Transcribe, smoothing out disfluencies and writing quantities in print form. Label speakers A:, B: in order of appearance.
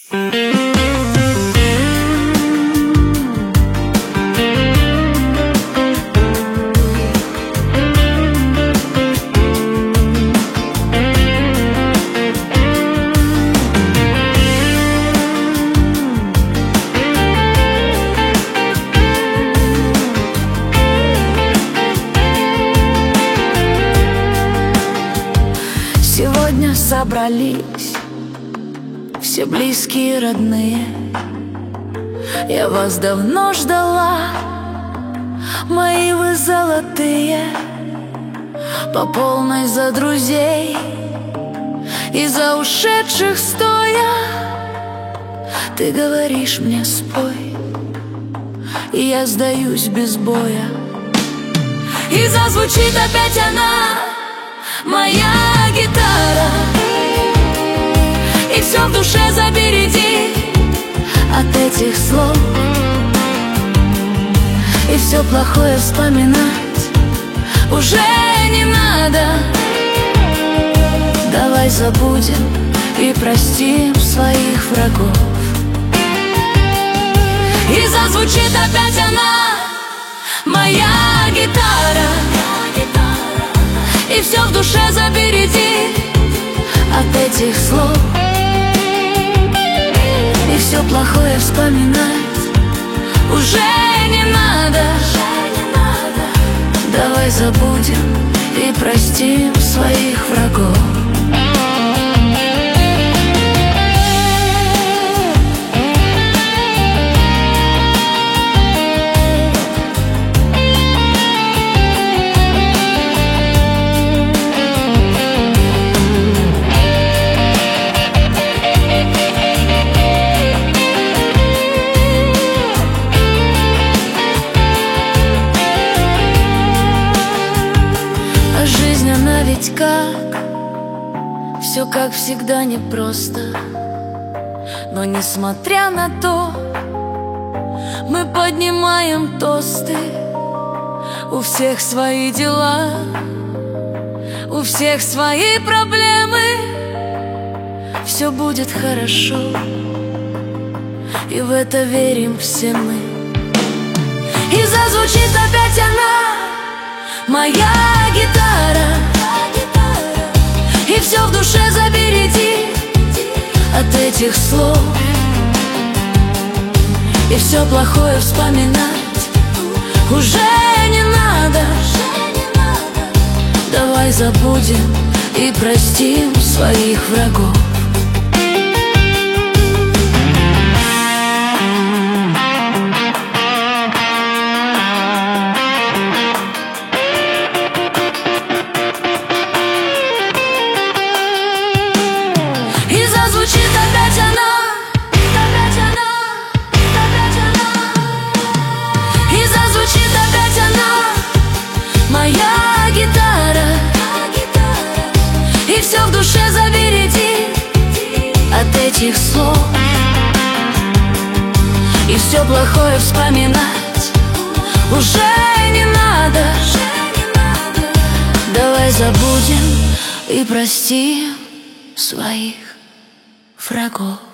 A: Сегодня собрались все близкие, родные. Я вас давно ждала, мои вы золотые. По полной за друзей и за ушедших стоя. Ты говоришь мне: спой, и я сдаюсь без боя. И зазвучит опять она, моя гитара, и все в душе забереди от этих слов. И все плохое вспоминать уже не надо. Давай забудем и простим своих врагов. И зазвучит опять она, моя гитара, и все в душе забереди от этих слов. И все плохое вспоминать уже не надо. Давай забудем и простим своих врагов. Ведь как, все как всегда непросто. Но несмотря на то, мы поднимаем тосты. У всех свои дела, у всех свои проблемы. Все будет хорошо, и в это верим все мы. И зазвучит опять она, моя гитара, и все в душе забереди от этих слов. И все плохое вспоминать уже не надо. Давай забудем и простим своих врагов. Звучит опять она, и зазвучит опять она, моя гитара, и все в душе забереди от этих слов. И все плохое вспоминать уже не надо. Давай забудем и простим своих врагов.